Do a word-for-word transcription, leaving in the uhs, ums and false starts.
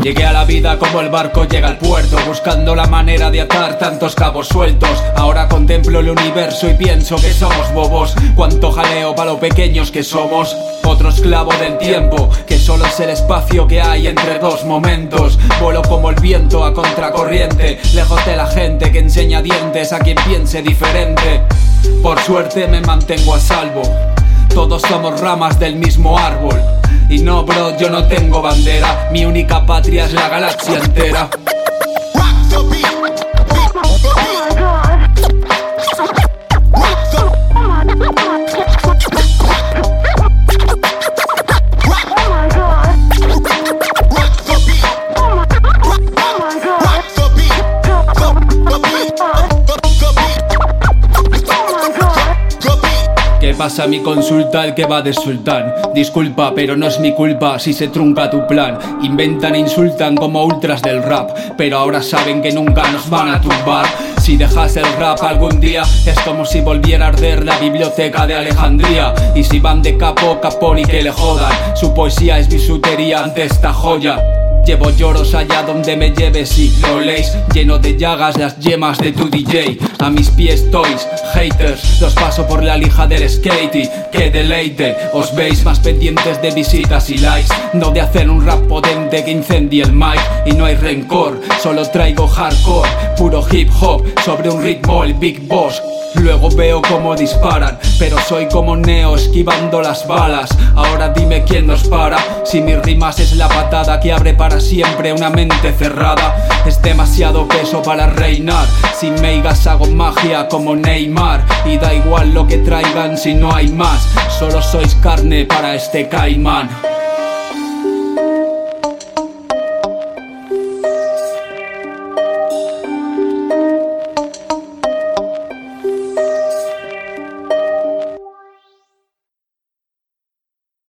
Llegué a la vida como el barco llega al puerto, buscando la manera de atar tantos cabos sueltos. Ahora contemplo el universo y pienso que somos bobos. Cuánto jaleo para lo pequeños que somos. Otro esclavo del tiempo, que solo es el espacio que hay entre dos momentos. Vuelo como el viento a contracorriente, lejos de la gente que enseña dientes a quien piense diferente. Por suerte me mantengo a salvo. Todos somos ramas del mismo árbol. Y no, bro, yo no tengo bandera. Mi única patria es la galaxia entera. ¿Qué pasa? Mi consulta, el que va de sultán. Disculpa, pero no es mi culpa si se trunca tu plan. Inventan e insultan como ultras del rap, pero ahora saben que nunca nos van a tumbar. Si dejas el rap algún día, es como si volviera a arder la biblioteca de Alejandría. Y si van de capo, capón y que le jodan. Su poesía es bisutería ante esta joya. Llevo lloros allá donde me lleves y lo leéis. Lleno de llagas las yemas de tu D J. A mis pies toys, haters, los paso por la lija del skate y que deleite. Os veis más pendientes de visitas y likes, no de hacer un rap potente que incendie el mic. Y no hay rencor, solo traigo hardcore, puro hip hop sobre un ritmo el Big Boss. Luego veo cómo disparan, pero soy como Neo esquivando las balas. Ahora dime quién nos para, si mis rimas es la patada que abre para siempre una mente cerrada. Es demasiado peso para reinar, sin meigas hago magia como Neymar. Y da igual lo que traigan si no hay más, solo sois carne para este caimán.